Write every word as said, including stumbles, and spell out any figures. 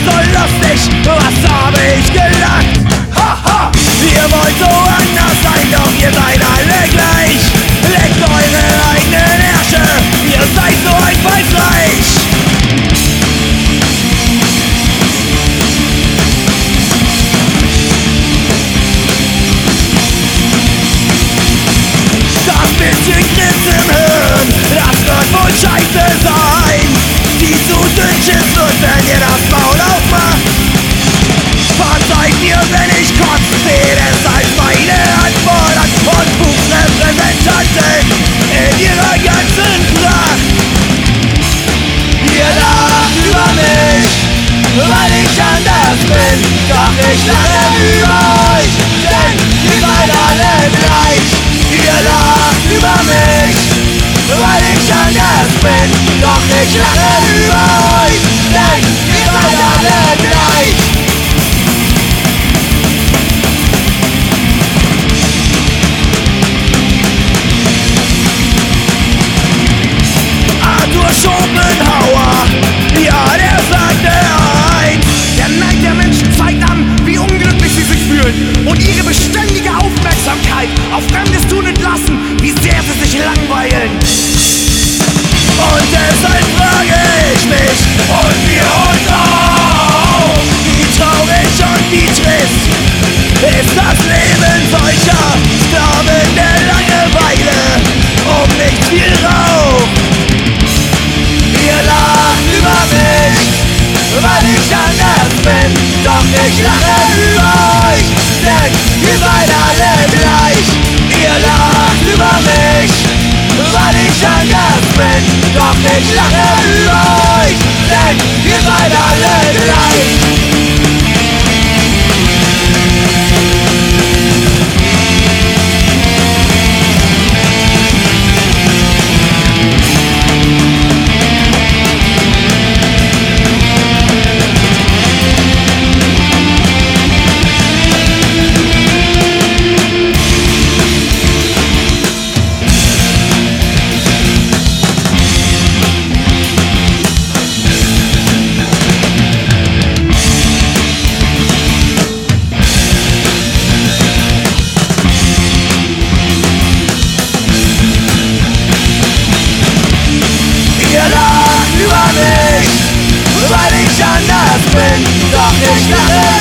so lustig, was habe ich gelacht? Haha, ihr wollt so anders sein, doch ihr seid alle gleich. Leckt eure eigenen Ärsche, ihr seid so einfallsreich. Das bisschen Grinsen im Hirn, das wird wohl scheiße sein. Die zu dünn ist wird, wenn ihr das Maul aufmacht. Verzeiht mir, wenn ich kotz, seht es als meine Antwort an Unfugsrepräsentanten in ihrer ganzen Pracht. Ihr lacht über mich, weil ich anders bin, doch ich lache über euch, denn ihr seid alle gleich. Ihr lacht über mich, weil ich anders bin, doch ich lache über euch, denn ihr seid alle gleich. Arthur Schopenhauer, ja, der sagte eins: Der Neid der Menschen zeigt an, wie unglücklich sie sich fühlen und ihre beständige Aufmerksamkeit auf Fremdes tun und lassen, wie sehr sie sich langweilen. Und deshalb frage ich mich und wir uns auch, wie traurig und wie trist ist das Leben solcher Sklaven der Langeweile um nicht viel Rauch. Ihr lacht über mich, weil ich anders bin, doch ich lache über euch, denn ihr seid alle gleich. Ihr lacht über mich, weil ich anders bin, doch ich lache über euch, denn ihr seid alle gleich. Weil ich anders bin, doch ich lache